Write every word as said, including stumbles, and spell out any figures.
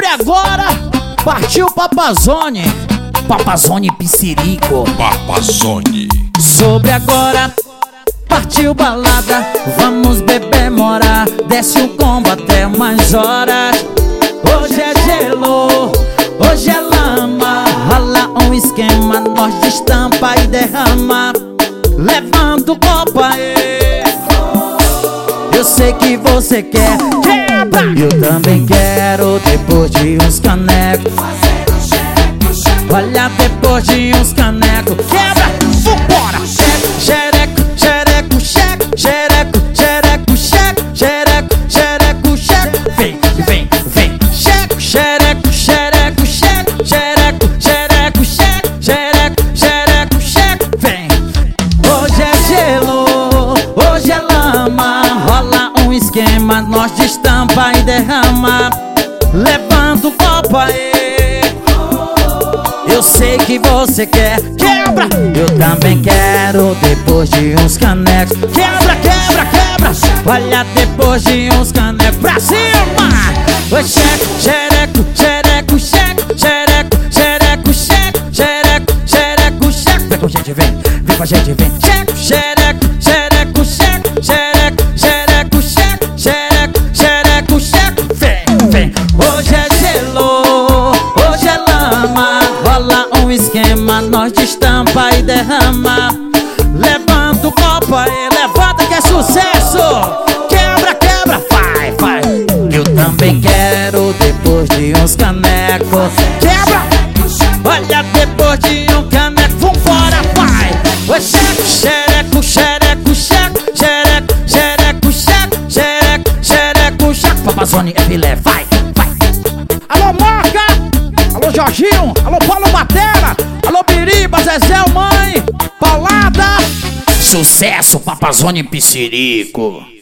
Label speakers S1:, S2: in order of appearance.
S1: agora partiu Papazone, Papazone Pissirico.
S2: Papazone.
S1: Sobre agora partiu balada, vamos beber, morar, desce o combo até umas horas. Hoje é gelo, hoje é lama, rala um esquema, nós destampa e derrama, levando copo aí. Eu sei que você quer, quebra! Eu também quero, depois de uns canecos. Olha, depois de uns canecos, quebra! Vambora! Xereco, xereco, xereco, xereco, xereco, xereco, xereco, xereco, xereco. Vem, vem, vem. Xereco, xereco, xereco, xereco, xereco, xereco, xereco, xereco, xereco, xereco. Vem. Hoje é gelo, hoje é lama, rola um esquema, nós destampa e derrama, levando o copo aí. Eu sei que você quer, quebra! Eu também quero, depois de uns canecos. Quebra, quebra, quebra! Olha, depois de uns canecos, pra cima! Oi, xereco, xereco, xereco, xereco, xereco, xereco, xereco, xereco, xereco, xereco. Vem com a gente, vem, vem com a gente, vem. Xereco, xereco, xereco, xereco, xereco, xereco, xereco, xereco, xereco, xereco. Vem, vem. Hoje é gelo, hoje é lama, rola um esquema, nós destampa e derrama, levanta o copo aí, levanta que é sucesso. Quebra, quebra, vai, vai. Eu também quero, depois de uns canecos. Quebra, olha, depois de um caneco, vambora, vai. Oi, xereco, xereco, xereco, xereco, xereco, xereco, xereco, xereco, xereco, xereco. Papazone é filé, vai, vai.
S3: Alô, Moca! Alô, Jorginho! Alô, Paulo Batera! Alô, Biriba, Zezé, mãe! Paulada!
S1: Sucesso, Papazone Pissirico.